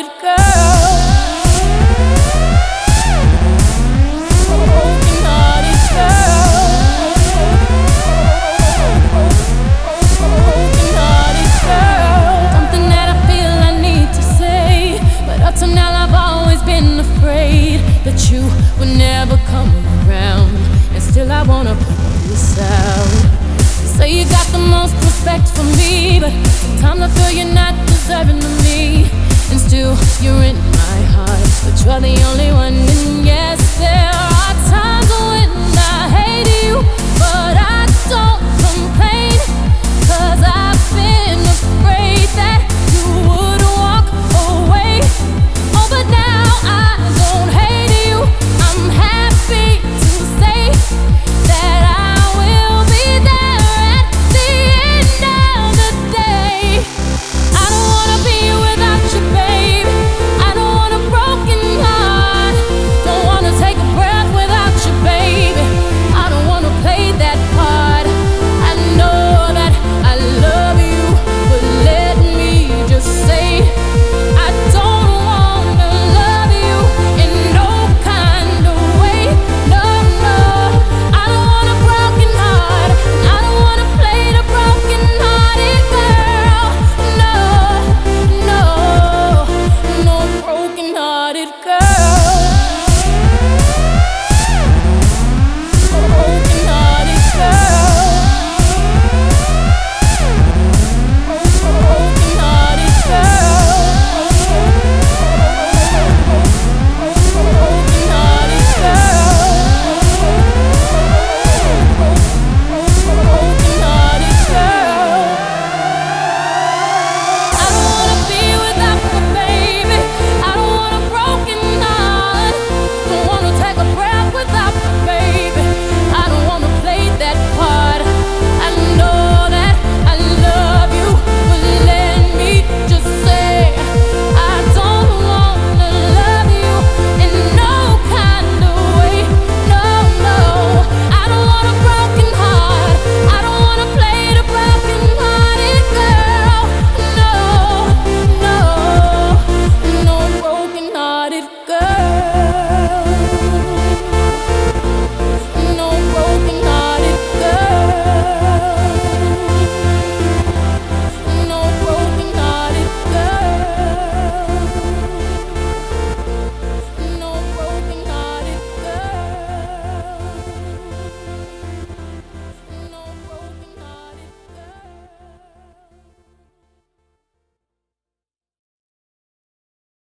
broken-hearted girl. Broken-hearted girl. Broken-hearted girl. Something that I feel I need to say, but up till now I've always been afraid that you would never come around, and still I wanna put this out. You say you got the most respect for me, but sometimes I feel you're not deserving of